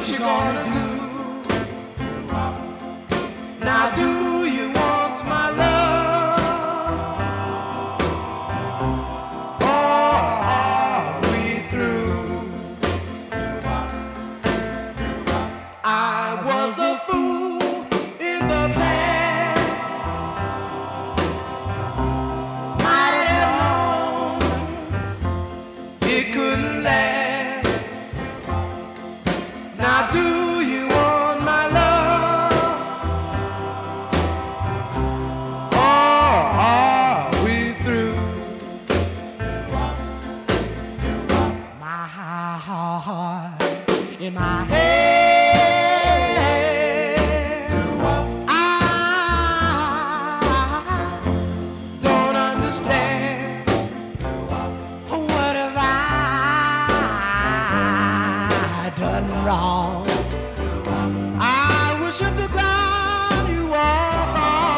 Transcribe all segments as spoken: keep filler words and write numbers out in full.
what you gonna do? Now do you want my love, or are we through? I was a fool in the past, might have known it couldn't last. Now do you want my love, or are we through? My heart in my head, I don't understand. What have I done wrong? I worship the ground you walk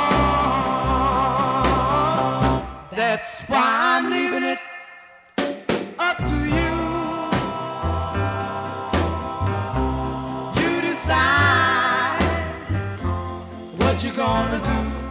on. That's why I'm leaving it up to you. You decide what you gonna do.